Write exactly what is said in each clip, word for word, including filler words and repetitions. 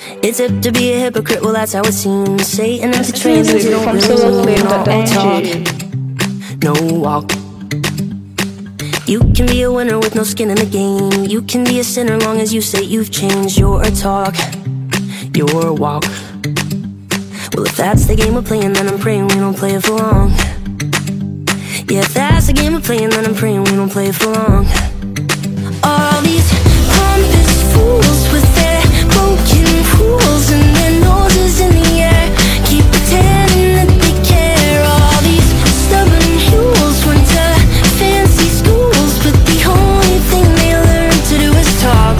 It's up to be a hypocrite, well that's how it seems. Satan into trains and you don't from really mean all talk, soloclip.ng. no walk. You can be a winner with no skin in the game. You can be a sinner long as you say you've changed your talk, your walk. Well, if that's the game we're playing, then I'm praying we don't play it for long. Yeah, if that's the game we're playing, then I'm praying we don't play it for long. All these pompous fools with their broken rules and their noses in the air, keep pretending that they care. All these stubborn mules went to fancy schools, but the only thing they learn to do is talk.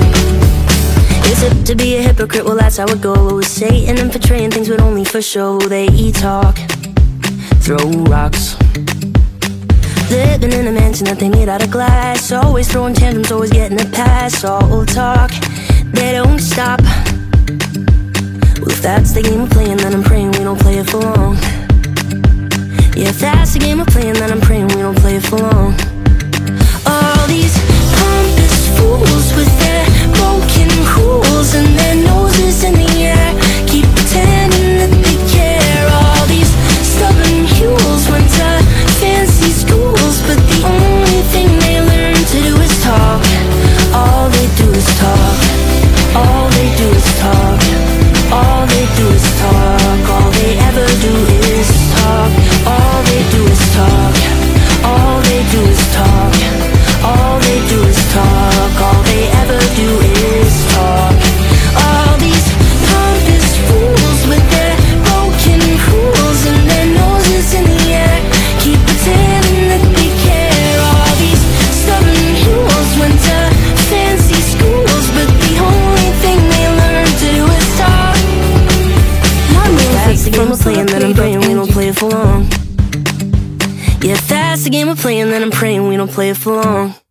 It's up to be a hypocrite, well that's how it goes. Satan and portraying things but only for show. They talk, throw rocks, living in a mansion that they made out of glass, always throwing tantrums, always getting a pass. All talk, they don't stop. Well, if that's the game we're playing, then I'm praying we don't play it for long. Yeah, if that's the game we're playing, then I'm praying we don't play it for long. All these pompous fools with their broken rules and their noses in the air, keep pretending that they care. All these stubborn mules went to fancy schools, but the only thing they learn to do is talk. All they do is talk. All they do is talk. All they do is talk. All they ever do is talk. All they do is talk. All they do is talk. All they do is talk. All they ever do is talk. All these pompous fools with their broken rules and their noses in the air, keep pretending that they care. All these stubborn mules went to fancy schools, but the only thing they learn to do is talk. That's the game we're playing, then I'm praying we don't play it for long. Yeah, if that's the game we're playing, then I'm praying we don't play it for long.